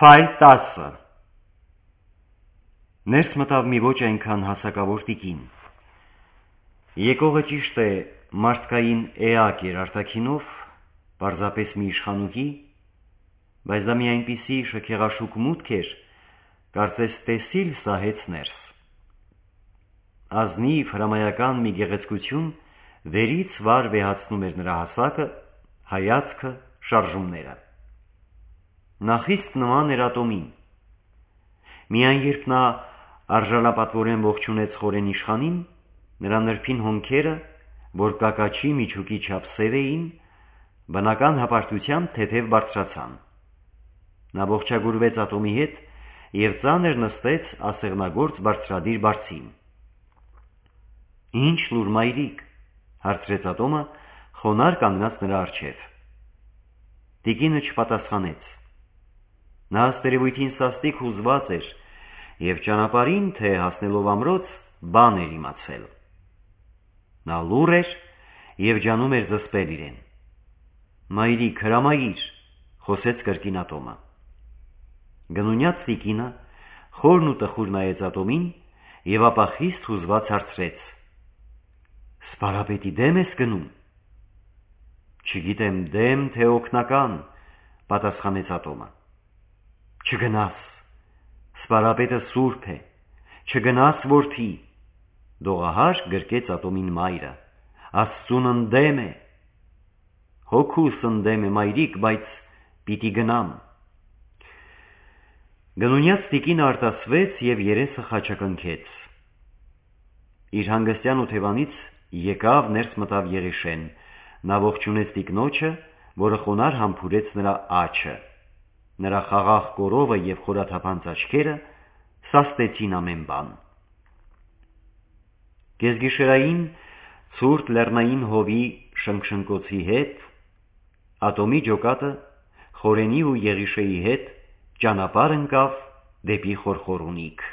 Ֆայլ 10 Ներս մտավ մի ոչ այնքան հասակավոր տիկին։ Եկողը ճիշտ է մարդկային էակ էր արտաքինով, պարզապես մի իշխանուհի, բայց դա մի այնպիսի շքեղաշուկ մուտք էր, կարծես տեսիլ սահեց ներս։ Ազնիվ հրամայական մի գեղեցկություն վերից վար վեհացնում էր նրա հասակը, հայացքը, շարժումները։ Նա խիստ նման էր Ատոմին։ Միայն երբ նա արժանապատվորեն ողջունեց խորեն իշխանին, նրա նրբին հոնքերը, որ կակաչի միջուկի չափ սև էին, բնական հպարտությամբ թեթև բարձրացան։ Նա ողջագուրվեց Ատոմի հետ և ծանր նստեց ասեղնագործ բարձրադիր բարձին։ «Ինչ լուր, մայրիկ», հարցրեց Ատոմը, խոնարհ կանգնած նրա առջև։ Տիկինը չպատասխանեց։ Նա ըստ երևույթին սաստիկ հուզված էր և ճանապարհին, թե հասնելով ամրոց, բան էր իմացել։ Նա լուռ էր և ջանում էր զսպել իրեն։ «Մայրիկ, հրամայիր», խոսեց կրկին Ատոմը։ Գնունյաց տիկինը խորն ու տխուր նայեց Ատոմին և ապա խիստ հուզված հարցրեց. «Սպարապետի դեմ ես գնում»։ «Չգիտեմ դեմ, թե օգնական», պատասխանեց Ատոմը։ «Չգնաս, սպարապետը սուրբ է, չգնաս, որդի», դողահարկ գրկեց Ատոմին մայրը, «Աստծուն ընդդեմ է»։ «Հոգուս ընդդեմ է, մայրիկ, բայց պիտի գնամ»։ Գնունյաց տիկինը արտասվեց և երեսը խաչակնքեց։ Իր հանգստյան օթևանից եկավ, ներս մտավ Եղիշեն, նա ողջունեց տիկնոջը, որը խոնարհ համբուրեց նրա աջը։ Նրա խաղաղ կորովը և խորաթափանց աչքերը սաստեցին ամեն բան։ Կեսգիշերային ցուրտ լեռնային հովի շնքշնկոցի հետ Ատոմի ջոկատը խորենի ու Եղիշեի հետ ճանապարհ ընկավ դեպի Խորխորունիք։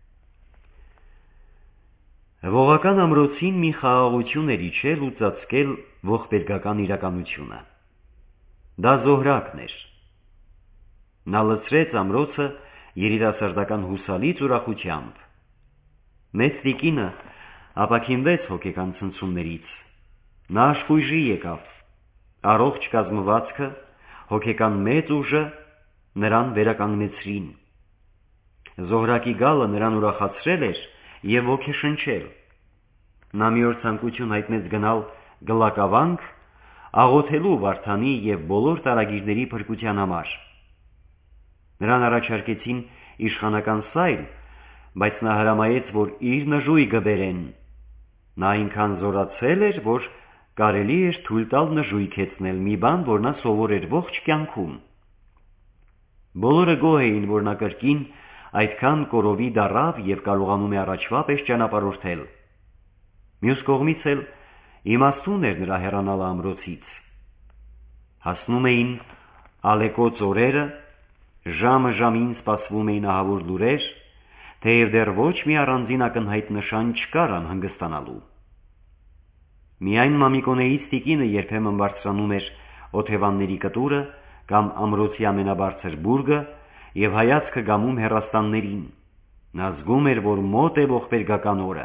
Հվողական ամրոցին մի խաղաղություն էր իջել ու ծածկել ողբերգական իրականությունը։ Դա Զոհրաքն էր։ Նա լցրեց ամրոցը երիտասարդական հուսալից ուրախությամբ։ Մեծ տիկինը ապաքինվեց հոգեկան ցնցումներից։ Նա աշխույժի եկավ։ Առողջ կազմվածքը, հոգեկան մեծ ուժը նրան վերականգնեցրին։ Զոհրակի գալը նրան ուրախացրել էր և ոգեշնչել։ Նա մի օր ցանկություն հայտնեց գնալ Գլակավանք, աղոթելու Վարդանի և բոլոր տարագիրների փրկության համար։ Նրան առաջարկեցին իշխանական սայլ, բայց նա հրամայեց, որ իր նժույգը բերեն։ Նա այնքան զորացել էր, որ կարելի էր թույլ տալ նժույգեցնել մի բան, որ նա սովոր էր ողջ կյանքում։ Բոլորը գոհ էին, որ նա կրկին այդքան կորովի դառավ և կարողանում է առաջվա պես ճանապարհորդել։ Մյուս կողմից էլ իմաստուն էր նրա հեռանալը ամրոցից։ Հասնում էին ալեկոծ օրերը, ժամը ժամին սպասվում էին ահավոր լուրեր, թեև դեռ ոչ մի առանձին ակնհայտ նշան չկար անհանգստանալու։ Միայն Մամիկոնեից տիկինը երբեմն բարձրանում էր օթևանների կտուրը կամ ամրոցի ամենաբարձր բուրգը և հայացքը գամում հեռաստաններին։ Նա զգում էր, որ մոտ է ողբերգական օրը։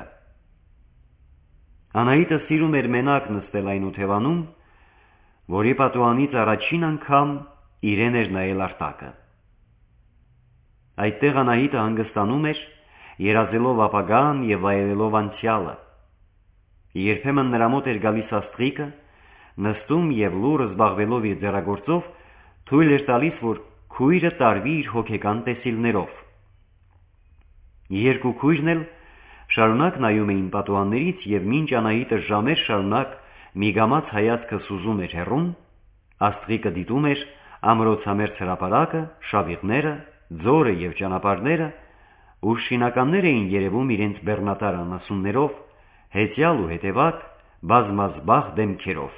Անահիտը սիրում էր մենակ նստել այն օթևանում, որի պատուհանից առաջին անգամ իրեն էր նայել արտակը։ Այդտեղ Անահիտը հանգստանում էր, երազելով ապագան և վայելելով անցյալը։ Երբեմն նրա մոտ էր գալիս աստղիկը, նստում և լուռ զբաղվելով իր ձեռագործով թույլ էր տալիս, որ քույրը տարվի իր հոգեկան տեսիլներով։ Երկու քույրն էլ շարունակ նայում էին պատուհաններից և մինչ Անահիտը ժամեր շարունակ միգամած հայացքը սուզում էր հեռուն, աստղիկը դիտում էր ամրոցամերձ հրապարակը, շավիղները, ձորը և ճանապարհները, ուր շինականներ էին երևում իրենց բեռնատար անասուններով, հեծյալ ու հետևակ, բազմազբաղ դեմքերով։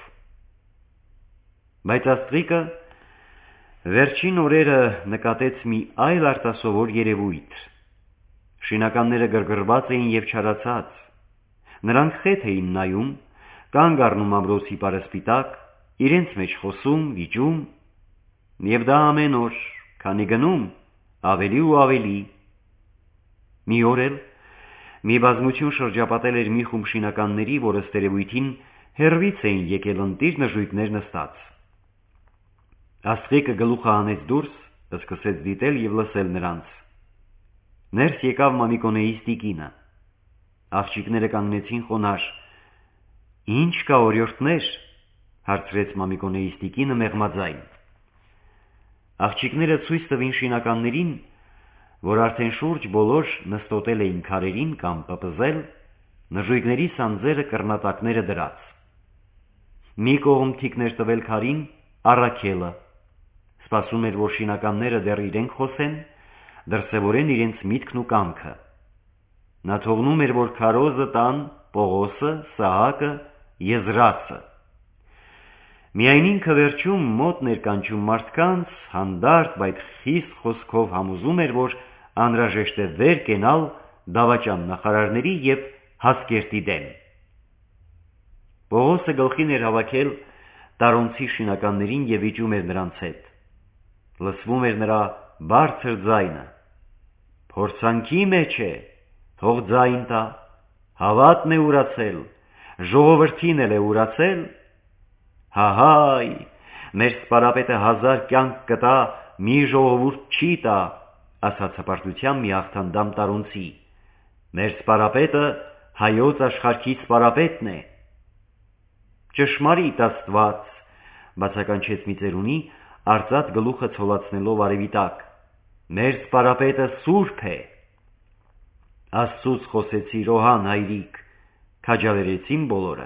Բայց աստղիկը վերջին օրերը նկատեց մի այլ արտասովոր երևույթ։ Շինականները գրգռված էին և չարացած։ Նրանք խեթ էին նայում, կանգ առնում ամրոցի պարսպիտակ, իրենց մեջ խոսում, վիճում, և դա ամեն օր, քանի գնում, ավելի ու ավելի։ Մի օր էլ մի բազմություն շրջապատել էր մի խումբ շինականների, որ ըստ երևույթին հեռվից էին եկել ընտիր նժույգներ նստած։ Աստղիկը գլուխը հանեց դուրս, սկսեց դիտել և լսել նրանց։ Ներս եկավ Մամիկոնեիս տիկինը։ Աղջիկները կանգնեցին խոնարհ։ «Ինչ կա, օրիորդներ», հարցրեց Մամիկոնեիս տիկինը մեղմաձայն։ Աղջիկները ցույց տվին շինականներին, որ արդեն շուրջ բոլոր նստոտել էին քարերին կամ պպզել, նժույգների սանձերը կռնատակները դրած։ Մի կողմ թիկներ տվել քարին Առաքելը, սպասում էր, որ շինականները դեռ իրենք խոսեն, դրսևորեն իրենց միտքն ու կամքը։ Նա թողնում էր, որ քարոզը տան Պողոսը, Սահակը, Եզրացը։ Միայն ինքը վերջում մոտ ներկանչում մարդկանց հանդարտ, բայց խիստ խոսքով համոզում էր, որ անհրաժեշտ է վեր կենալ դավաճան նախարարների և Հասկերտի դեմ։ Պողոսը գլխին էր հավաքել տարոնցի շինականներին և վիճում էր նրանց հետ։ Լսվում էր նրա բարձր ձայնը. «Փորձանքի մեջ է, թող ձայն տա, հավատն է ուրացել, ժողովրդին էլ է ուրացել։ Հահայ, մեր սպարապետը 1000 կյանք կտա, մի ժողովուրդ չի տա», ասաց հպարտությամբ մի աղթանդամ տարոնցի։ «Մեր սպարապետը հայոց աշխարհի սպարապետն է»։ «Ճշմարիտ Աստված», բացականչեց մի ծերունի, արծաթ գլուխը ցոլացնելով արևի տակ, «մեր սպարապետը սուրբ է»։ «Աստծուց խոսեցիր, Օհան հայրիկ», քաջալերեցին բոլորը։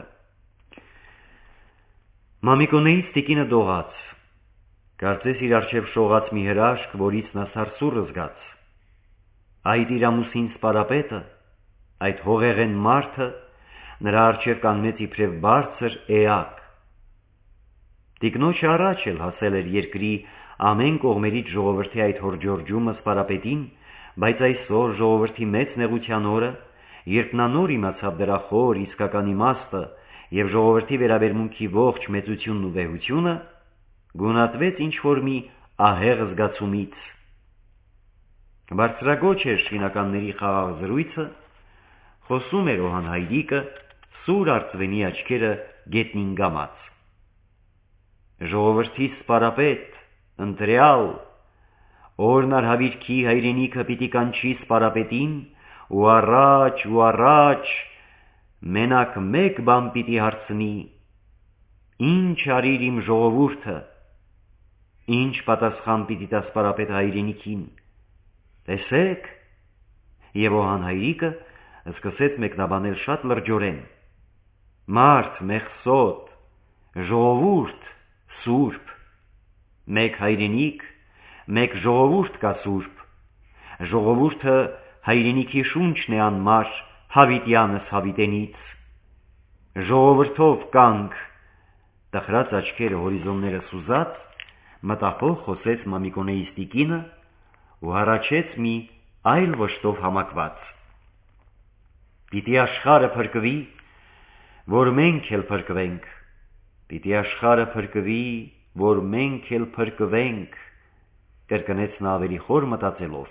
Մամիկոնեիս տիկինը դողաց։ Կարծես իր առջև շողաց մի հրաշք, որից նա սարսուռը զգաց։ Այդ իր ամուսին սպարապետը, այդ հողեղեն մարդը, նրա առջև կանգնեց իբրև բարձր էակ։ Տիկնոջը առաջ էլ հասել էր երկրի ամեն կողմերից ժողովրդի այդ հորջորջումը սպարապետին, բայց այսօր ժողովրդի մեծ նեղության օրը, երբ նա նոր իմացավ դրա խոր իսկական իմաստը և ժողովրդի վերաբերմունքի ողջ մեծությունն ու վեհությունը, գունատվեց ինչ-որ մի ահեղ զգացումից։ Բարձրագոչ էր շինականների խաղաղ զրույցը, խոսում էր Օհան հայրիկը, սուր արծվենի աչքերը գետնին գամած։ Ժողովրդի սպարապետ, ընտրյալ, օրն արհավիրքի հայրենիքը պիտի կանչի սպարապետին, ու առաջ, մենակ մեկ բան պիտի հարցնի. «Ինչ արիր իմ ժողովուրդը», ինչ պատասխան պիտի տա սպարապետը հայրենիքին։ Տեսեք, և Օհան հայրիկը սկսեց մեկնաբանել շատ լրջորեն. «Մարդ մեղսոտ, ժողովուրդ սուրբ, մեկ հայրենիք, մեկ ժողովուրդ կա սուրբ, ժողովուրդը հայրենիքի շունչն է անմար հավիտյանս հավիտենից, ժողովրդով կանք», տխրած աչքերը հորիզոնները սուզած, մտախոհ խոսեց Մամիկոնեիս տիկինը ու հառաչեց մի այլ վշտով համակված. «Պիտի աշխարհը փրկվի, որ մենք էլ փրկվենք, պիտի աշխարհը փրկվի, որ մենք էլ փրկվենք», կրկնեց նա ավելի խոր մտածելով։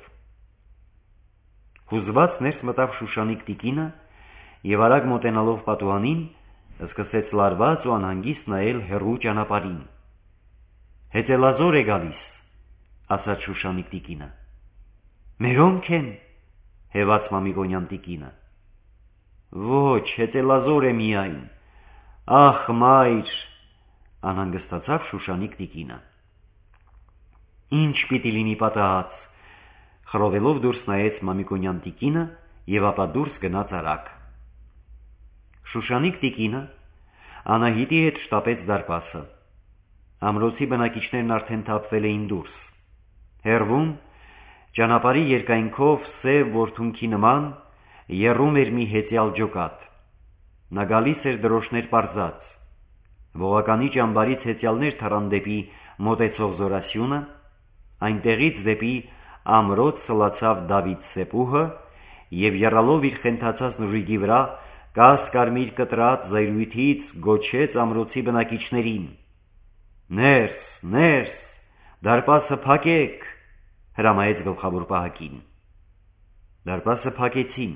Հուզված ներս մտավ Շուշանիկ տիկինը և արագ մոտենալով պատուհանին, սկսեց լարված ու անհանգիստ նայել հեռու ճանապարհին։ «Հետելազոր է գալիս», ասաց Շուշանիկ տիկինը։ «Մերոնք են», հեվաց Մամիկոնյան տիկինը։ «Ոչ, հետելազոր է միայն, ախ մայր», անհանգստացավ Շուշանիկ տիկինը։ «Ինչ պիտի լինի պատահած», խռովելով դուրս նայեց Մամիկոնյան տիկինը և ապա դուրս գնաց արագ։ Շուշանիկ տիկինը Անահիտի հետ շտապեց դարպասը։ Ամրոցի բնակիչներն արդեն թափվել էին դուրս։ Հեռվում, ճանապարհի երկայնքով սև որդունքի նման, եռում էր մի հեծյալ ջոկատ։ Նա գալիս էր դրոշներ պարզած։ Ողականի ճամբարից հեծյալներ թռան դեպի մոտեցող զորասյունը, այնտեղից դեպի ամրոց սլացավ Դավիթ սեպուհը և եռալով իր խենթացած նժույգի վրա կաս-կարմիր կտրած զայրույթից գոչեց ամրոցի բնակիչներին. «Ներս, ներս, դարպասը փակեք, հրամայեց գլխավոր պահակին։ Դարպասը փակեցին։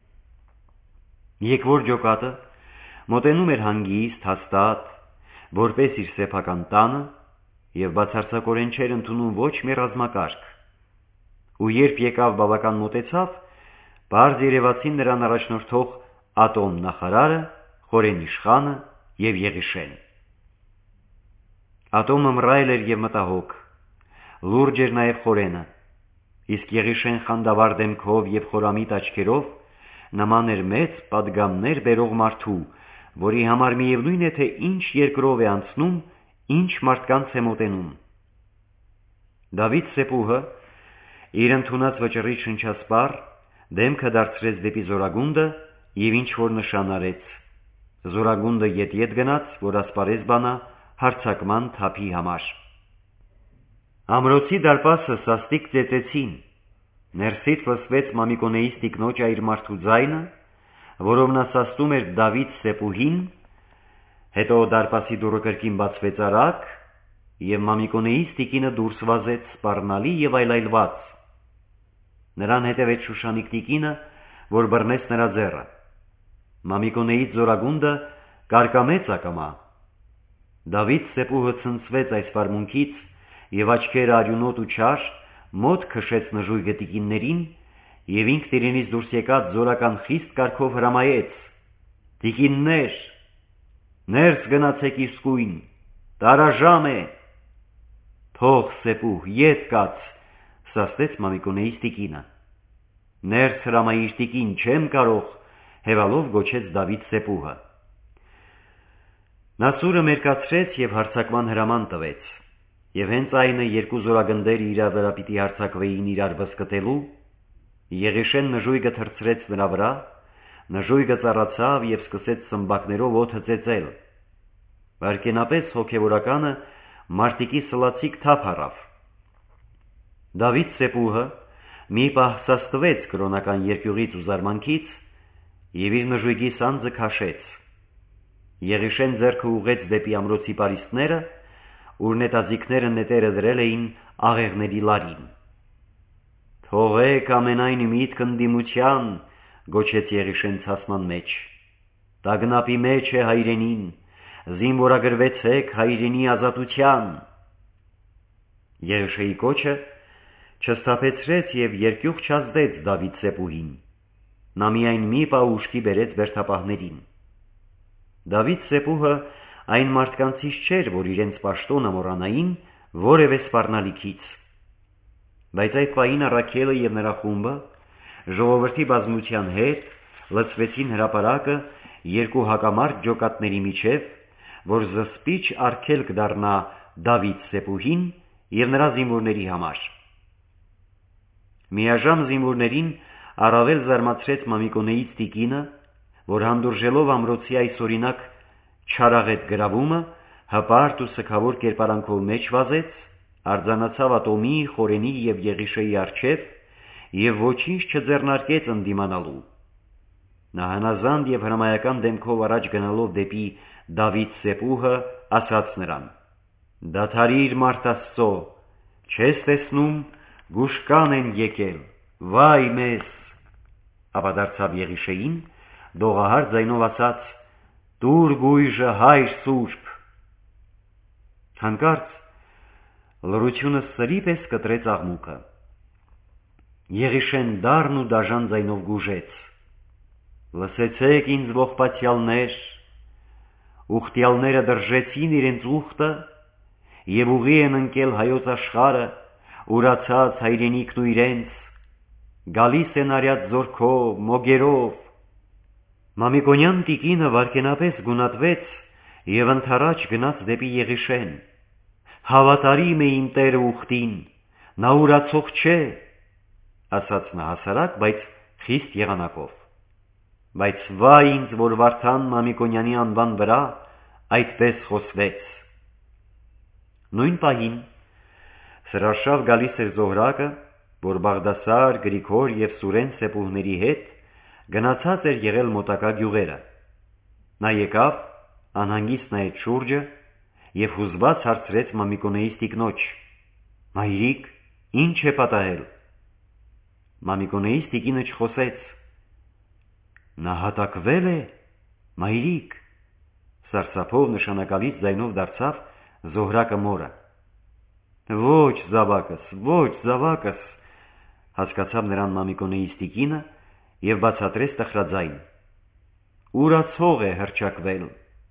Եկվոր ջոկատը մոտենում էր հանգիստ, հաստատ, որպես իր սեփական տանը, եւ բացարձակորեն չէր ընդունում ոչ մի ռազմակարգ։ Ու երբ եկավ բավական մոտեցավ, բարձ երևացին նրան առաջնորդող Ատոմ նախարարը, Խորեն իշխանը եւ Եղիշեն։ Ատոմը մռայլ էր եւ մտահոգ, լուրջ էր նաեւ Խորենը, իսկ Եղիշեն խանդավառ դեմքով եւ խորամիտ աչքերով նման էր մեծ պատգամներ բերող մարդու, որի համար միևնույն է, թե ինչ երկրով է անցնում, ինչ մարդկանց է մոտենում։ Դավիթ սեպուհը իր ընդունած վճռի շնչասպառ դեմքը դարձրեց դեպի Զորագունդը եւ ինչ որ նշան արեց։ Զորագունդը ետ գնաց, որ ասպարեզ բանա հարձակման թափի համար։ Ամրոցի դարպասը սաստիկ ծեծեցին, ներսից լսվեց Մամիկոնեից տիկնոջ այր մարդու ձայնը, որով նա սաստում էր Դավիթ սեպուհին, հետո դարպասի դուռը կրկին բացվեց արագ, եւ Մամիկոնեից տիկինը դուրս վազեց սպառնալի եւ այլայլված։ Նրան հետևեց Շուշանիկ տիկինը, որ բռնեց նրա ձեռը։ Մամիկոնեից Զորագունդը կարկամեց ակամա։ Դավիթ սեպուհը ցնցվեց այս վարմունքից եւ աչքերը արյունոտ ու չար մոտ քշեց նժույգը տիկիններին եւ ինքն իրենից դուրս եկած զորական խիստ կարգով հրամայեց. «Տիկիններ, ներս գնացեք իսկույն, տարաժամ է»։ «Թող սեպուհ, ետ կաց», սաստեց Մամիկոնեից տիկինը։ «Ներս հրամայիր տիկին, չեմ կարող», հևալով գոչեց Դավիթ սեպուհը։ Նա սուրը մերկացրեց եւ հարձակման հրաման տվեց, եւ հենց այնը երկու զորագնդերը իրար վրա պիտի հարձակվեին իրար վսկտելու, Եղիշեն նժույգը թռցրեց նրա վրա, նժույգը ծառացավ եւ սկսեց սմբակներով օդը ծեծել։ Վարկենապես հոգևորականը մարտիկի սլացիկ թափ առավ։ Դավիթ սեպուհը մի պահ սաստվեց կրոնական երկյուղից ու զարմանքից եւ իր նժույգի սանձը քաշեց։ Եղիշեն ձեռքը ուղեց դեպի ամրոցի պարիսպները, ուր նետաձիգները նետերը դրել էին աղեղների լարին։ «Թողեք ամենայն միտք ընդդիմության», գոչեց Եղիշեն ցասման մեջ։ «Տագնապի մեջ է հայրենին, զինվորագրվեցեք հայրենի ազատության»։ Եղիշեի կոչը չսթափեցրեց եւ երկյուղ չազդեց Դավիթ սեպուհին։ Նա միայն մի պահ ուշքի բերեց բերդապահներին։ Դավիթ սեպուհը այն մարդկանցից չէր, որ իրենց պաշտոնը մոռանային որևէ սպառնալիքից։ Բայց այդ պահին Առաքելը եւ նրա խումբը ժողովրդի բազմության հետ լցվեցին հրապարակը երկու հակամարտ ջոկատների միջև, որ զսպիչ արգելք դառնա Դավիթ սեպուհին եւ նրա զինվորների համար։ Միաժամ զինվորներին առավել զարմացրեց Մամիկոնեից տիկինը, որ հանդուրժելով ամրոցի այսօրինակ չարաղետ գրավումը, հպարտ ու սգավոր կերպարանքով մեջ վազեց, արձանացավ Ատոմի, Խորենի եւ Եղիշեի առջև եւ ոչինչ չձեռնարկեց ընդդիմանալու։ Նա հնազանդ եւ հրամայական դեմքով առաջ գնալով դեպի Դավիթ սեպուհը ասաց նրան. «Դադարիր մարդ Աստծո, չես տեսնում գուշկան են եկել, վայ մեզ»։ Ապա դարձավ Եղիշեին, դողահար ձայնով ասաց. «Տուր գույժը հայր սուրբ»։ Հանկարծ լռությունը սրի պես կտրեց աղմուկը։ Եղիշեն դառն ու դաժան ձայնով գուժեց. «Լսեցեք ինձ ողբացյալներ, ուխտյալները դրժեցին իրենց ուխտը եւ ուղի են ընկել հայոց աշխարհը, ուրացած հայրենիքն ու իրենց, գալիս են արյած զորքով, մոգերով»։ Մամիկոնյան տիկինը վարկենապես գունատվեց եւ ընդառաջ գնաց դեպի Եղիշեն։ «Հավատարիմ է իմ տերը ուխտին, նա ուրացող չէ», ասաց նա հասարակ, բայց խիստ եղանակով։ Բայց վայ ինձ, որ Վարդան Մամիկոնյանի անվան վրա այդպես խոսվեց։ Նույն պահին սրարշավ գալիս էր Զոհրակը, որ Բաղդասար, Գրիգոր եւ Սուրեն սեպուհների հետ գնացած էր եղել մոտակա գյուղերը։ Նա եկավ, անհանգիստ նայեց շուրջը եւ հուզված հարցրեց Մամիկոնեից տիկնոջ. «Մայրիկ, Ինչ է պատահել։ Մամիկոնեից տիկինը չխոսեց։ Նա հատակվել է, մայրիկ, սարսափով նշանակալից ձայնով դարձավ Զոհրակը մորը։ Ոչ զավակս, հասկացավ նրան Մամիկոնեից տիկինը և բացատրեց տխրաձայն. ուրացող է հռչակվել։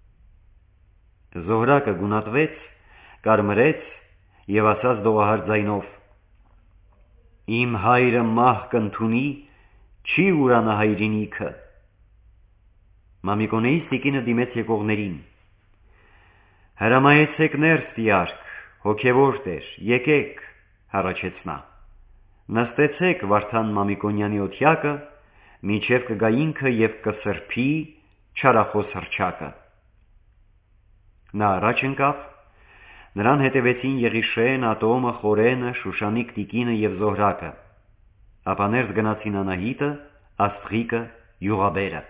Զոհրակը գունատվեց, կարմրեց և ասաց դողահար ձայնով. իմ հայրը մահ կընդունի, չի ուրանա հայրենիքը։ Մամիկոնեից տիկինը դիմեց եկողներին. հրամայեցեք ներս տիարք, հոգևոր տեր, եկեք, հառաչեց նա։ Նստեցեք Վարդան Մամիկոնյանի օթյակը, մինչև կգա ինքը և կսրբի չարախոս հռչակը։ Նա առաջ ընկավ, նրան հետևեցին Եղիշեն, Ատոմը, Խորենը, Շուշանիկ տիկինը և Զոհրակը, ապա ներս գնացին Անահիտը, Աստղիկը, Յուղաբերը։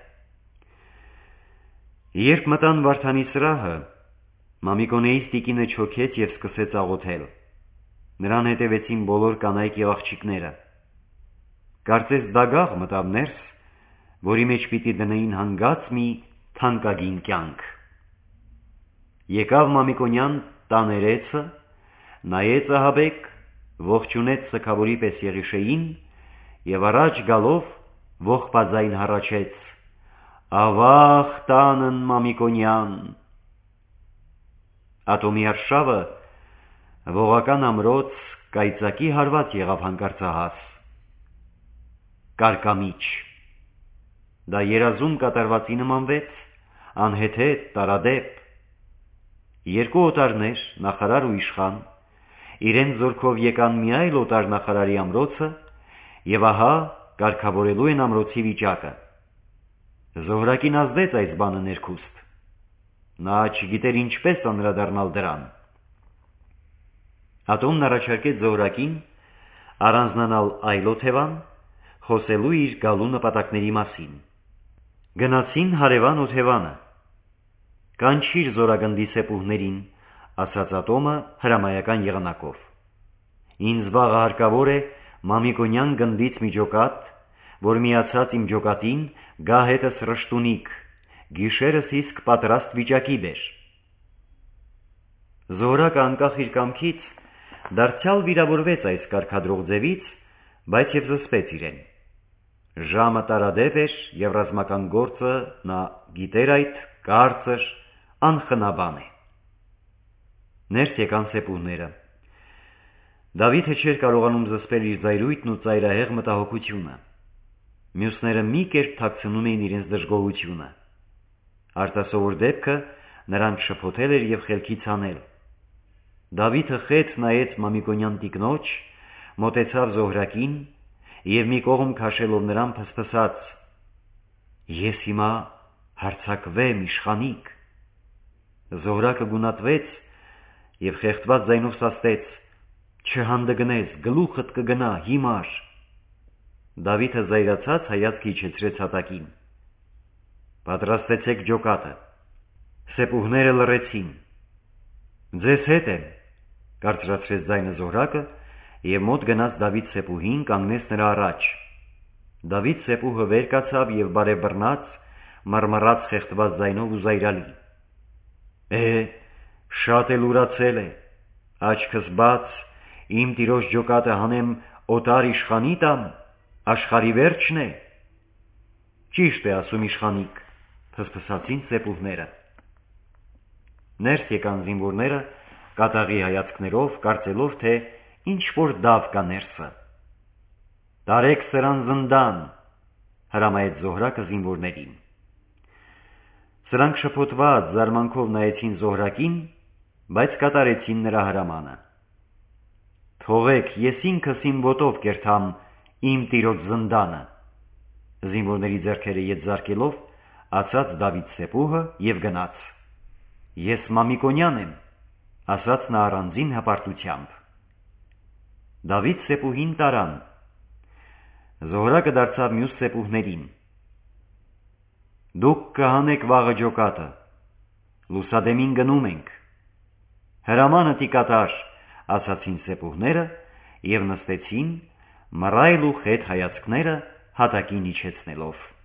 Երբ մտան Վարդանի սրահը, Մամիկոնեից տիկինը չոքեց և սկսեց աղոթել։ Նրան հետևեցին բոլոր կանայք և աղջիկները։ Կարծես դագաղ մտավ ներս, որի մեջ պիտի դնեին հանգած մի թանկագին կյանք։ Եկավ Մամիկոնյան տաներեցը, նայեց ահաբեկ, ողջունեց սգավորի պես Եղիշեին և առաջ գալով ողբաձայն հառաչեց. ավաղ տանն Մամիկոնյան։ Ատոմի արշավը ողական ամրոց կայծակի հարված եղավ հանկարծահաս։ Կարկամիջ։ Դա երազում կատարվածի նմանվեց, անհեթեթ, տարադեպ։ Երկու օտարներ, նախարար ու իշխան, իրենց զորքով եկան մի այլ օտար նախարարի ամրոցը և ահա կարգավորելու են ամրոցի վիճակը։ Զոհրակին ազդեց այս բանը ներքուստ։ Նա չգիտեր ինչպես անդրադառնալ դրան։ Ատոմն առաջարկեց Զոհրակին առանձնանալ այլ օթևան, խոսելու իր գալու նպատակների մասին։ Գնացին հարևան օթևանը։ Կանչիր զորագնդի սեպուհներին, ասաց Ատոմը հրամայական եղանակով։ Ինձ վաղը հարկավոր է Մամիկոնյան գնդից մի ջոկատ, որ միացած իմ ջոկատին գա հետս ռշտունիկ, գիշերս իսկ պատրաստ վիճակի բեր։ Զոհրակը անկախ իր կամքից դարձյալ վիրավորվեց այս կարգադրող ձևից, բայց և զսպեց իրեն։ Ժամը տարադեպ էր և ռազմական գործը, նա գիտեր այդ, կարծր, անխնաբան է։ Ներս եկան սեպուհները։ Դավիթը չէր կարողանում զսպել իր զայրույթն ու ծայրահեղ մտահոգությունը։ Մյուսները մի կերպ թաքցնում էին իրենց դժգոհությունը։ Արտասովոր դեպքը նրան շփոթել էր և խելքից հանել։ Դավիթը խեց նայեց Մամիկոնյան տիկնոջ, մոտեցավ Զոհրակին և մի կողմ քաշելով նրան փսփսաց. ես հիմա հարձակվեմ իշխանիկ։ Զոհրակը գունատվեց և խեղդված ձայնով սաստեց. չհանդգնես, գլուխդ կգնա, հիմար։ Դավիթը զայրացած հայացք իջեցրեց հատակին։ Պատրաստեցեք ջոկատը։ Սեպուհները լռեցին։ ձեզ հետ եմ, կարծրացրեց ձայնը Զոհրակը և մոտ գնաց Դավիթ սեպուհին, կանգնեց նրա առաջ։ Դավիթ սեպուհը վեր կացավ և բարեբռնաց, մռմռաց խեղդված ձայնով ու զայրալի. շատ էլ ուրացել է, աչքս բաց, իմ տիրոջ ջոկատը հանեմ օտար իշխանի տամ, աշխարհի վերջն է։ Ճիշտ է ասում իշխանիկ, փսփսացին սեպուհները։ Ներս եկան զինվորները կատաղի հայացքներով, կարծելով, թե ինչ-որ դավ կա ներսը։ տարեք սրան զնդան, հրամայեց Զոհրակը զինվորներին։ Սրանք շփոթված զարմանքով նայեցին Զոհրակին, բայց կատարեցին նրա հրամանը։ թողեք, ես ինքս իմ ոտով կերթամ իմ տիրոջ զնդանը, զինվորների ձեռքերը ետ զարկելով, ասաց Դավիթ սեպուհը և գնաց։ ես Մամիկոնյան եմ, ասաց նա առանձին հպարտությամբ։ Դավիթ սեպուհին տարան։ Զոհրակը դարձավ մյուս սեպուհներին. դուք կհանեք վաղը ջոկատը, լուսադեմին գնում ենք։ հրամանը տի կատար, ասացին սեպուհները և նստեցին, մռայլ ու խետ հայացքները հատակին իջեցնելով: